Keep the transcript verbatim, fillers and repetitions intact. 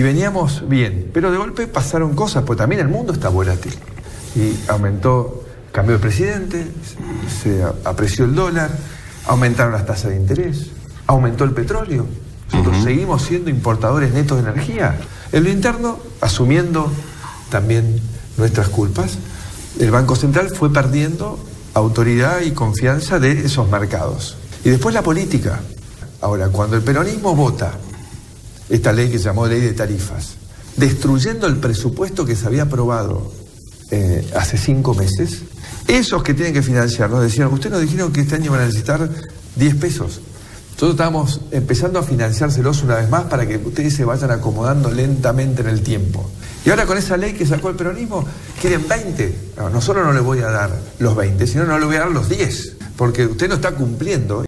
veníamos bien, pero de golpe pasaron cosas, pues también el mundo está volátil. Y aumentó, cambió el presidente, se apreció el dólar, aumentaron las tasas de interés, aumentó el petróleo. Nosotros uh-huh. seguimos siendo importadores netos de energía. En lo interno, asumiendo también nuestras culpas, el Banco Central fue perdiendo autoridad y confianza de esos mercados. Y después la política. Ahora, cuando el peronismo vota esta ley que se llamó Ley de Tarifas, destruyendo el presupuesto que se había aprobado eh, hace cinco meses, esos que tienen que financiar nos decían, ustedes nos dijeron que este año van a necesitar diez pesos. Nosotros estábamos empezando a financiárselos una vez más para que ustedes se vayan acomodando lentamente en el tiempo. Y ahora con esa ley que sacó el peronismo, quieren veinte. No, no solo no le voy a dar los veinte, sino no le voy a dar los diez, porque usted no está cumpliendo.